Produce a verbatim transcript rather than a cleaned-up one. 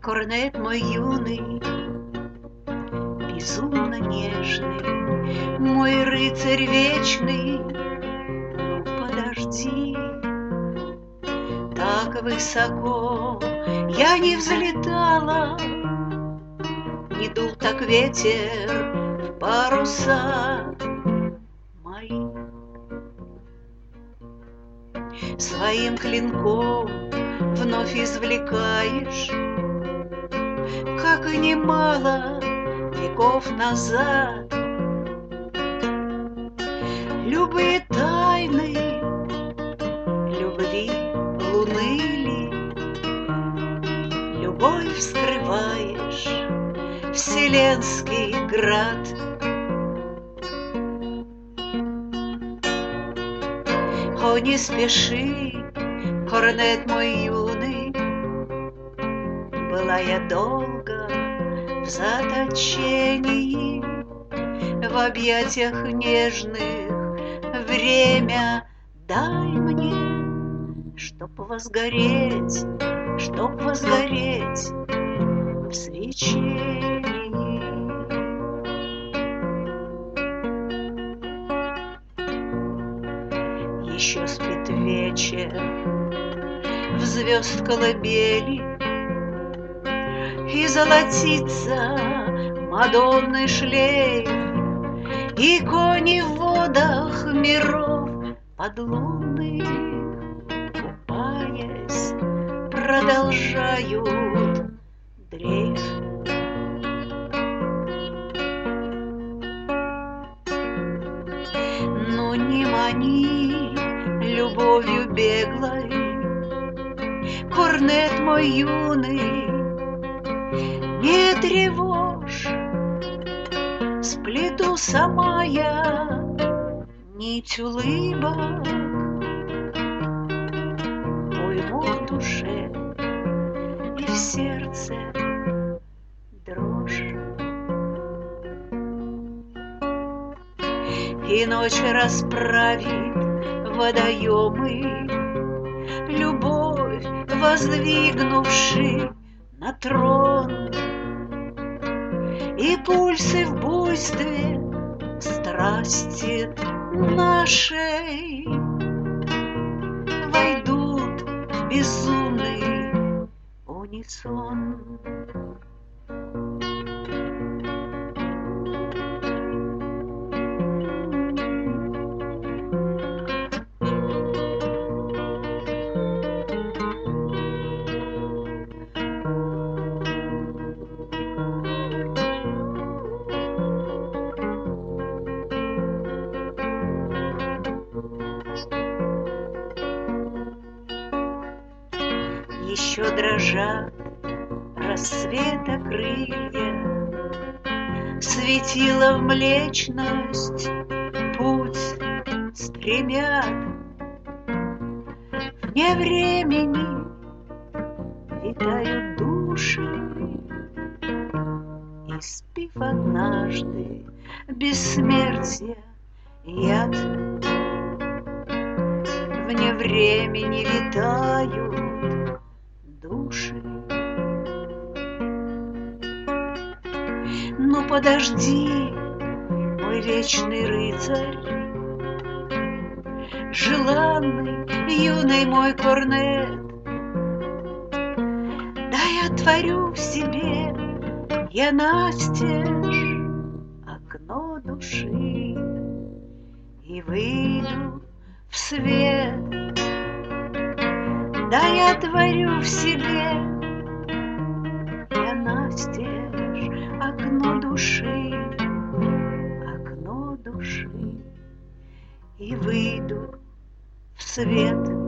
Корнет мой юный, безумно нежный, мой рыцарь вечный, ну подожди. Так высоко я не взлетала, не дул так ветер в паруса мои. Своим клинком вновь извлекаешь, как и немало веков назад, любые тайны любви луны ли, любовь вскрываешь, вселенский град. О, не спеши, корнет мой юный, была я долго в заточении, в объятиях нежных. Время дай мне, чтоб возгореть, чтоб возгореть в свечении. Еще спит вечер в звезд колыбели, и золотится Мадонны шлейф, и кони в водах миров подлунных, купаясь, продолжают дрейф. Но не мани любовью беглой, корнет мой юный, не тревожь, сплету сама я нить улыбок, уйму в душе и в сердце дрожь. И ночь расправит водоемы, любовь воздвигнувши на трон, и пульсы в буйстве страсти нашей войдут в безумный унисон. Еще дрожат рассвета крылья, светило в млечность путь стремят. Вне времени витают души, испив однажды бессмертия яд. Вне времени витают души. Но подожди, мой вечный рыцарь, желанный юный мой корнет, дай отворю в себе я настежь окно души и выйду в свет. Да я отворю в себе я настежь окно души, окно души, и выйду в свет.